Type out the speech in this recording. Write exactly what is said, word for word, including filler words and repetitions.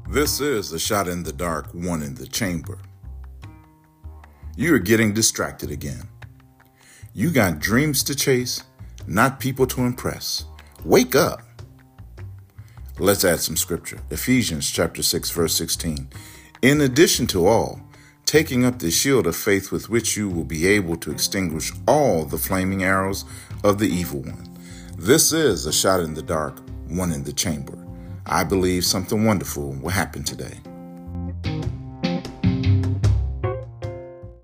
This is a shot in the dark, one in the chamber. You are getting distracted again. You got dreams to chase, not people to impress. Wake up. Let's add some scripture. Ephesians chapter six, verse sixteen. In addition to all, taking up the shield of faith with which you will be able to extinguish all the flaming arrows of the evil one. This is a shot in the dark, one in the chamber. I believe something wonderful will happen today.